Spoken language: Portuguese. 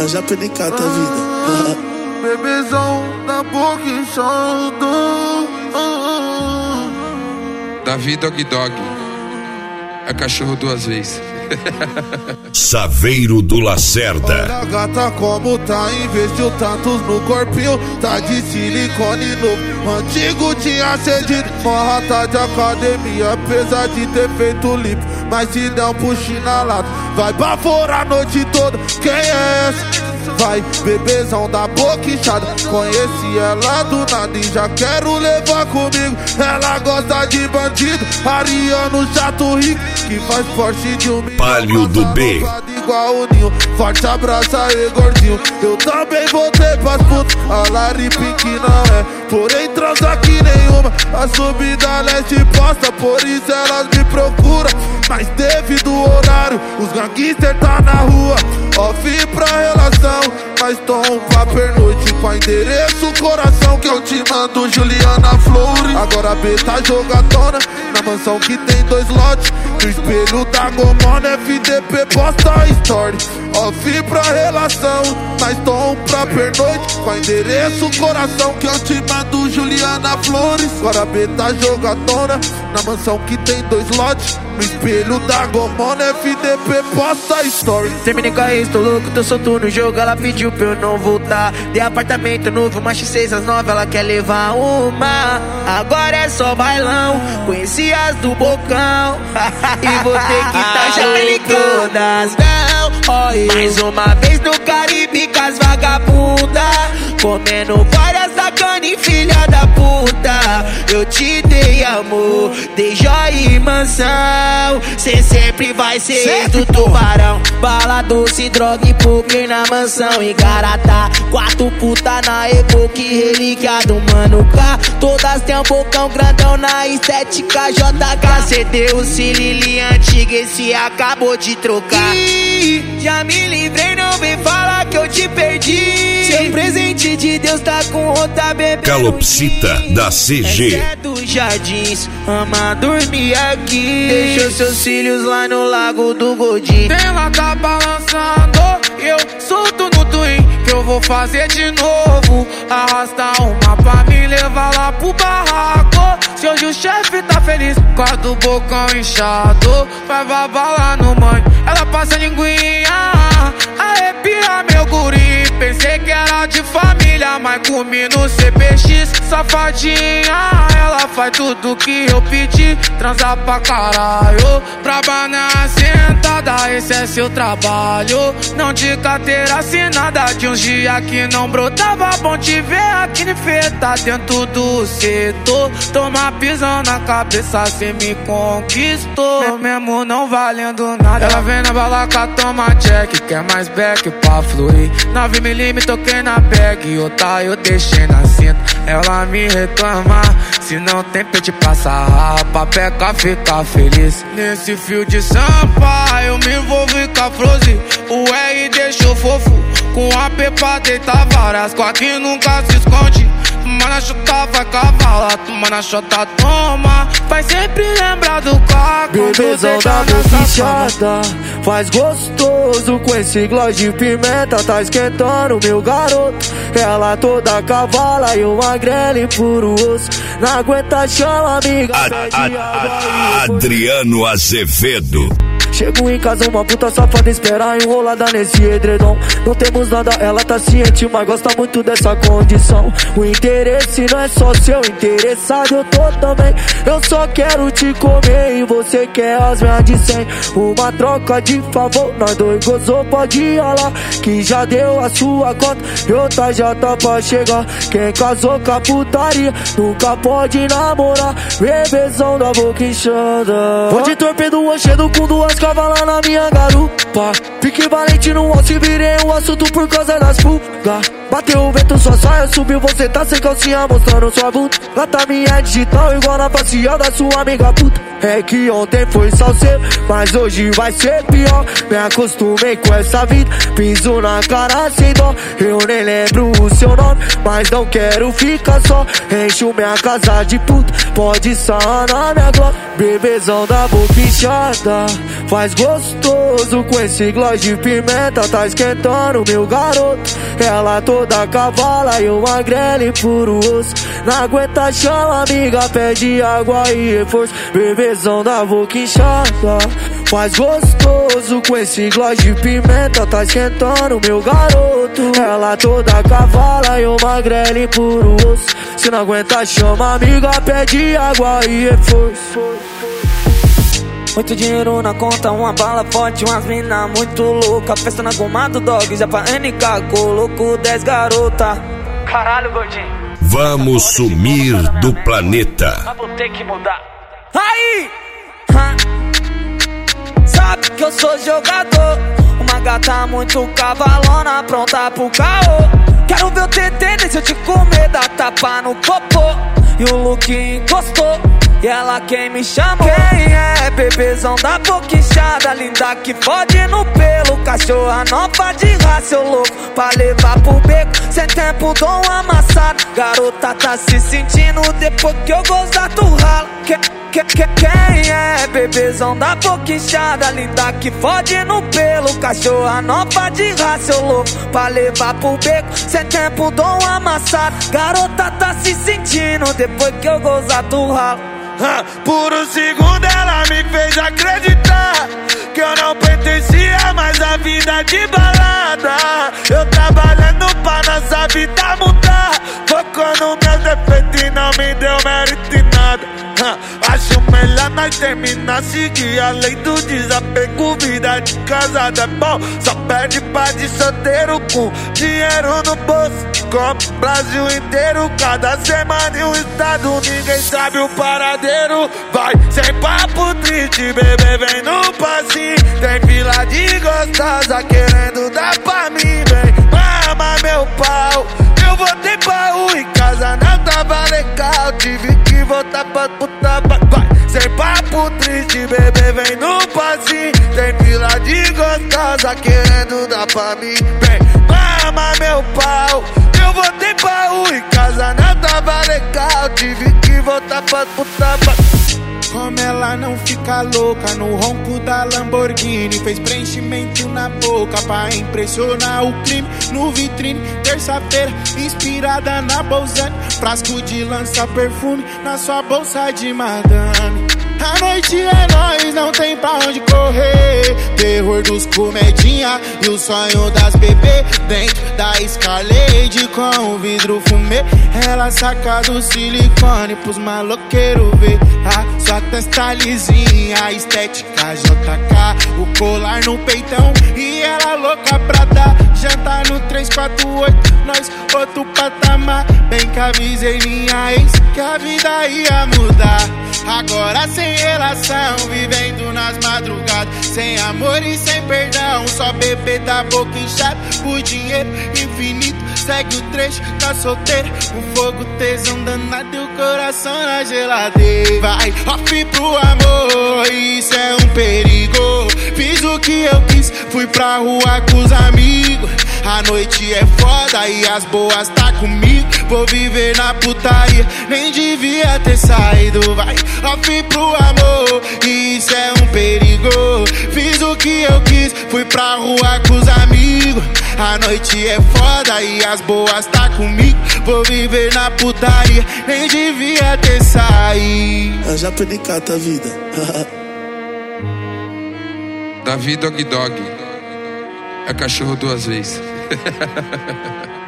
já penicata a vida. Bebezão da boca inchado. Davi Dog Dog é cachorro duas vezes. Saveiro do Lacerda. Olha a gata como tá, investiu tantos no corpinho. Tá de silicone novo, antigo tinha cedido. Uma rata de academia, apesar de ter feito limpo. Mas se der um puxinho na lata, vai baforar a noite toda. Quem é essa? Vai, bebezão da boca inchada. Conheci ela do nada e já quero levar comigo. Ela gosta de bandido, ariano chato rico, que faz forte de um Palio do B. Igual o ninho, forte abraço aí gordinho. Eu também voltei pras putas, a Lari Pink não é, porém transa que nenhuma. A subida leste posta, por isso elas me procuram. Mas devido ao horário, os gangsters tá na rua. Off pra relação, mas tom pra pernoite. Com endereço, coração que eu te mando, Juliana Flores. Agora a B tá jogatona, na mansão que tem 2 lotes. No espelho da Gomona, FDP posta story. Off pra relação, mas tom pra pernoite. Com endereço, coração que eu te mando, Juliana Flores. Agora a B tá jogatona, na mansão que tem 2 lotes. No espelho da Gomona, FDP posta story. Terminei com a ex, tô louco, tô solto no jogo. Ela pediu pra eu não voltar. Dei apartamento novo, uma X6 às 9, ela quer levar uma. Agora é só bailão, conheci as do Bocão. E vou ter que taxar em todas. Não, mais uma vez no Caribe com as vagabunda, comendo várias sacanas, filha da puta. Eu te dei amor, dei joia e mansão. Cê sempre vai ser ex do tubarão. Bala doce, droga e poker na mansão em Garatá. 4 puta na Evoque, relíquia do Mano K. Todas tem um bocão grandão na estética JK. Cê deu o Cilili antigo, esse acabou de trocar. Ih, já me livrei, não vem falar que eu te perdi. Seu presente de Deus tá com outra bebê. Calopsita da CG. É dos Jardins, ama dormir aqui. Deixou seus filhos lá no Lago do Godinho. Ela tá balançando, eu solto no twin, que eu vou fazer de novo. Arrastar uma pra me levar lá pro barraco. Se hoje o chefe tá feliz com a do bocão inchado, vai babar lá no mãe, ela passa linguinha, arrepia meu guri. Pensei que era de família, mas comi no CPX. Safadinha, ela faz tudo que eu pedi. Transar pra caralho, braba na sentada, esse é seu trabalho. Não de carteira assinada, de uns dias que não brotava. Bom te ver aqui em feta, dentro do setor. Toma pisão na cabeça, cê me conquistou. Mesmo não valendo nada, ela vem na balaca, toma check. Quer mais back pra fluir. 9mm toquei na bag, outra eu deixei na cinta. Ela me reclama, se não tem pente pra sarrar, pra peca ficar feliz. Nesse fio de sampa, eu me envolvi com a Froze. O R deixou fofo, com a P pra deitar várias. Com a que nunca se esconde. Toma na chota, vai cavala, toma na chota, toma. Vai sempre lembrar do carro. Bebezão da boca inchada, faz gostoso com esse gloss de pimenta. Tá esquentando meu garoto. Ela toda cavala e uma grele puro osso. Não aguenta, chama amiga. Adriano Azevedo. Chego em casa, uma puta safada esperar enrolada nesse edredom. Não temos nada, ela tá ciente, mas gosta muito dessa condição. O interesse não é só seu, interessado eu tô também. Eu só quero te comer e você quer as minhas de 100. Uma troca de favor, nós dois gozou, pode ir lá, que já deu a sua conta e outra já tá pra chegar. Quem casou com a putaria nunca pode namorar. Bebezão da boca inchada, vou de torpedo enchendo com 2 cavalas na minha garupa. Fique valente no alce, virei um assunto por causa das fugas. Bateu o vento, sua saia subiu, você tá sem calcinha mostrando sua bunda. Gata minha é digital igual na facial da sua amiga puta. É que ontem foi salseiro, mas hoje vai ser pior. Me acostumei com essa vida, piso na cara sem dó. Eu nem lembro o seu nome, mas não quero ficar só. Encho minha casa de puta, pode sanar minha glória. Bebezão da boca inchada, faz gostoso com esse gloss de pimenta. Tá esquentando meu garoto, ela toda cavala e eu magrelo puro osso. Não aguenta chama, amiga, pede água e reforço. Bebezão da boca inchada, faz gostoso com esse gloss de pimenta. Tá esquentando meu garoto, ela toda cavala e eu magrelo puro osso. Se não aguenta chama, amiga, pede água e reforço. Muito dinheiro na conta, uma bala forte, umas mina muito louca. Festa na goma do dog, já pra NK, coloco 10 garota. Caralho, gordinho. Vamos sumir do planeta. Vou ter que mudar. Aí! Sabe que eu sou jogador, uma gata muito cavalona, pronta pro caô. Quero ver o TT, deixa eu te comer, dá tapa no popô. E o look encostou, e ela quem me chamou. Quem é? Bebezão da boca inchada, linda que fode no pelo. Cachorra nova de raça, eu louco pra levar pro beco. Sem tempo dou um amassado, garota tá se sentindo depois que eu gozar tu rala. Quem é? Bebezão da boca inchada, linda que fode no pelo. Cachorra nova de raça, eu louco pra levar pro beco. Sem tempo dou um amassado, garota tá se sentindo depois que eu gozar tu rala. Por um segundo ela me fez acreditar que eu não pertencia mais à vida de balada. Eu trabalhando pra nossa vida mudar, focando nos meus defeitos e não me deu mérito em nada. Acho melhor nós terminar, seguir a lei do desapego. Vida de casada é bom, só perde pra de solteiro com dinheiro no bolso. Como o Brasil inteiro, cada semana em um estado, ninguém sabe o paradeiro. Vai sem papo triste, bebê, vem no passinho. Tem fila de gostosa querendo dar pra mim. Vem, mama meu pau, eu voltei pra rua, em casa não tava legal, tive que voltar pra puta. Vai sem papo triste, bebê, vem no passinho. Tem fila de gostosa querendo dar pra mim. Vem, mama meu pau, eu voltei pra rua, em casa não tava legal, tive que voltar pra puta. Como ela não fica louca no ronco da Lamborghini. Fez preenchimento na boca pra impressionar o crime. No vitrine, terça-feira, inspirada na Bolzani. Frasco de lança perfume na sua bolsa de madame. A noite é nós, não tem pra onde correr. Terror dos comedinha e o sonho das bebê dentro da Escalade com o vidro fumê. Ela saca do silicone pros maloqueiros ver. A sua testa lisinha, a estética JK, o colar no peitão e ela louca pra dar. Jantar no 348, nós outro patamar. Bem que avisei minha ex que a vida ia mudar. Agora sem relação, vivendo nas madrugadas, sem amor e sem perdão, só bebê da boca inchada. O dinheiro infinito segue o trecho, tá solteira. O fogo tesão danado e o coração na geladeira. Vai off pro amor, isso é um perigo. Fiz o que eu quis, fui pra rua com os amigos. A noite é foda e as boas tá comigo. Vou viver na putaria, nem devia ter saído. Vai off pro amor, isso é um perigo. Fiz o que eu quis, fui pra rua com os amigos. A noite é foda e as boas tá comigo. Vou viver na putaria, nem devia ter saído. Já penicata a vida. Davi Dog Dog é cachorro duas vezes.